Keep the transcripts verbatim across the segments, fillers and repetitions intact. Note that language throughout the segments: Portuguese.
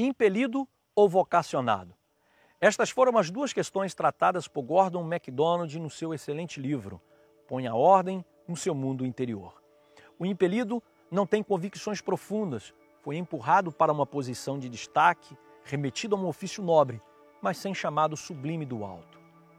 impelido ou vocacionado? Estas foram as duas questões tratadas por Gordon MacDonald no seu excelente livro, Põe a Ordem no Seu Mundo Interior. O impelido não tem convicções profundas, foi empurrado para uma posição de destaque, remetido a um ofício nobre, mas sem chamado sublime do alto.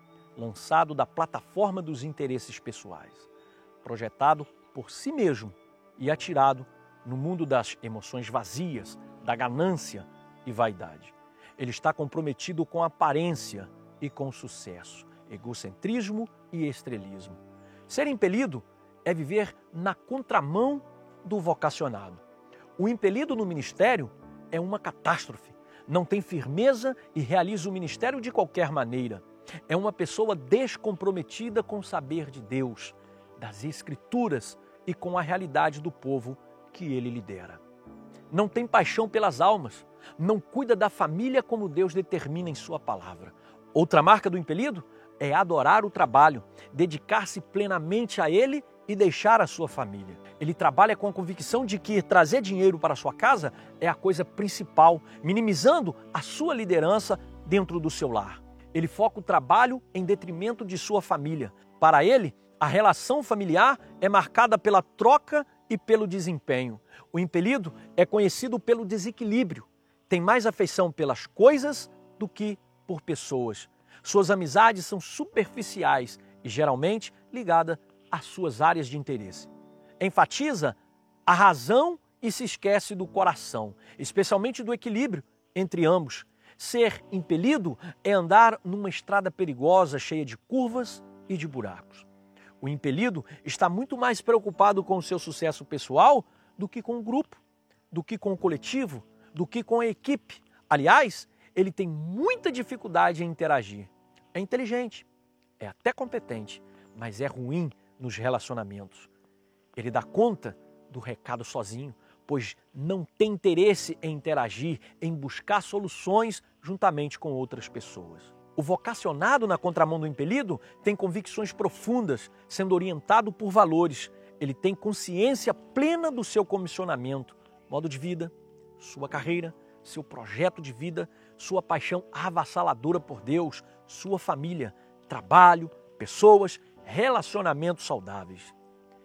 Lançado da plataforma dos interesses pessoais, projetado por si mesmo e atirado no mundo das emoções vazias, da ganância e vaidade. Ele está comprometido com a aparência e com o sucesso, egocentrismo e estrelismo. Ser impelido é viver na contramão do vocacionado. O impelido no ministério é uma catástrofe, não tem firmeza e realiza o ministério de qualquer maneira. É uma pessoa descomprometida com o saber de Deus, das Escrituras e com a realidade do povo que ele lidera. Não tem paixão pelas almas, não cuida da família como Deus determina em sua palavra. Outra marca do impelido é adorar o trabalho, dedicar-se plenamente a ele e deixar a sua família. Ele trabalha com a convicção de que trazer dinheiro para sua casa é a coisa principal, minimizando a sua liderança dentro do seu lar. Ele foca o trabalho em detrimento de sua família. Para ele, a relação familiar é marcada pela troca e pelo desempenho. O impelido é conhecido pelo desequilíbrio. Tem mais afeição pelas coisas do que por pessoas. Suas amizades são superficiais e geralmente ligadas às suas áreas de interesse. Enfatiza a razão e se esquece do coração, especialmente do equilíbrio entre ambos. Ser impelido é andar numa estrada perigosa, cheia de curvas e de buracos. O impelido está muito mais preocupado com o seu sucesso pessoal do que com o grupo, do que com o coletivo, do que com a equipe. Aliás, ele tem muita dificuldade em interagir. É inteligente, é até competente, mas é ruim nos relacionamentos. Ele dá conta do recado sozinho, pois não tem interesse em interagir, em buscar soluções juntamente com outras pessoas. O vocacionado na contramão do impelido tem convicções profundas, sendo orientado por valores. Ele tem consciência plena do seu comissionamento, modo de vida, sua carreira, seu projeto de vida, sua paixão avassaladora por Deus, sua família, trabalho, pessoas, relacionamentos saudáveis.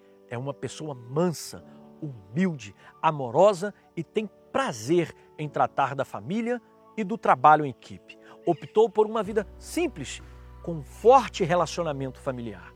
É uma pessoa mansa, humilde, amorosa e tem prazer em tratar da família e do trabalho em equipe. Optou por uma vida simples, com um forte relacionamento familiar.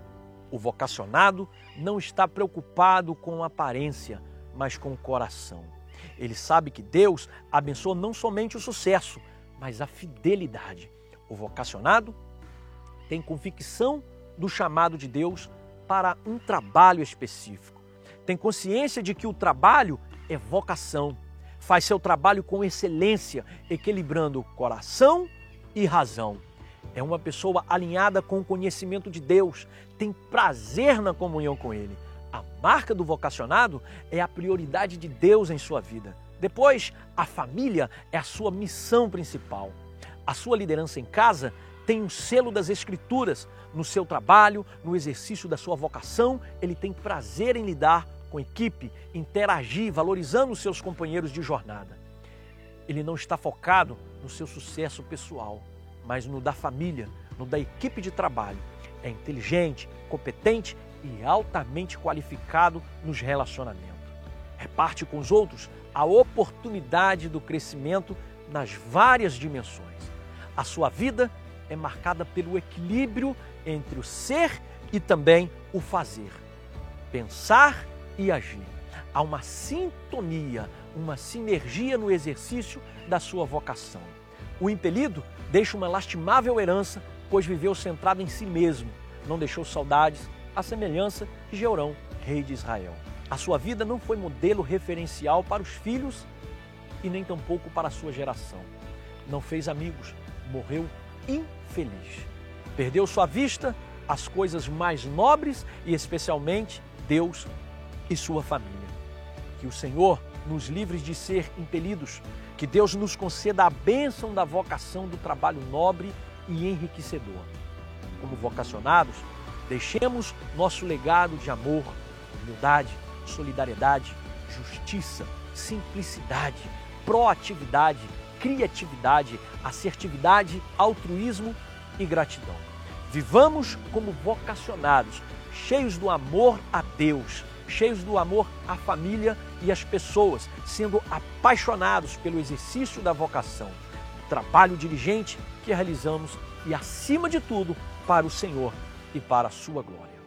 O vocacionado não está preocupado com a aparência, mas com o coração. Ele sabe que Deus abençoa não somente o sucesso, mas a fidelidade. O vocacionado tem convicção do chamado de Deus para um trabalho específico. Tem consciência de que o trabalho é vocação. Faz seu trabalho com excelência, equilibrando coração e razão. É uma pessoa alinhada com o conhecimento de Deus, tem prazer na comunhão com Ele. A marca do vocacionado é a prioridade de Deus em sua vida. Depois, a família é a sua missão principal. A sua liderança em casa tem um selo das Escrituras. No seu trabalho, no exercício da sua vocação, ele tem prazer em lidar com a equipe, interagir, valorizando os seus companheiros de jornada. Ele não está focado no seu sucesso pessoal, mas no da família, no da equipe de trabalho. É inteligente, competente e altamente qualificado nos relacionamentos. Reparte com os outros a oportunidade do crescimento nas várias dimensões. A sua vida é marcada pelo equilíbrio entre o ser e também o fazer. Pensar e agir. Há uma sintonia, uma sinergia no exercício da sua vocação. O impelido deixa uma lastimável herança, pois viveu centrado em si mesmo. Não deixou saudades, à semelhança de Jeorão, rei de Israel. A sua vida não foi modelo referencial para os filhos e nem tampouco para a sua geração. Não fez amigos, morreu infeliz. Perdeu sua vista, as coisas mais nobres e especialmente Deus e sua família. Que o Senhor nos livre de ser impelidos, que Deus nos conceda a bênção da vocação do trabalho nobre e enriquecedor. Como vocacionados, deixemos nosso legado de amor, humildade, solidariedade, justiça, simplicidade, proatividade, criatividade, assertividade, altruísmo e gratidão. Vivamos como vocacionados, cheios do amor a Deus, cheios do amor à família e às pessoas, sendo apaixonados pelo exercício da vocação, o trabalho diligente que realizamos e, acima de tudo, para o Senhor e para a sua glória.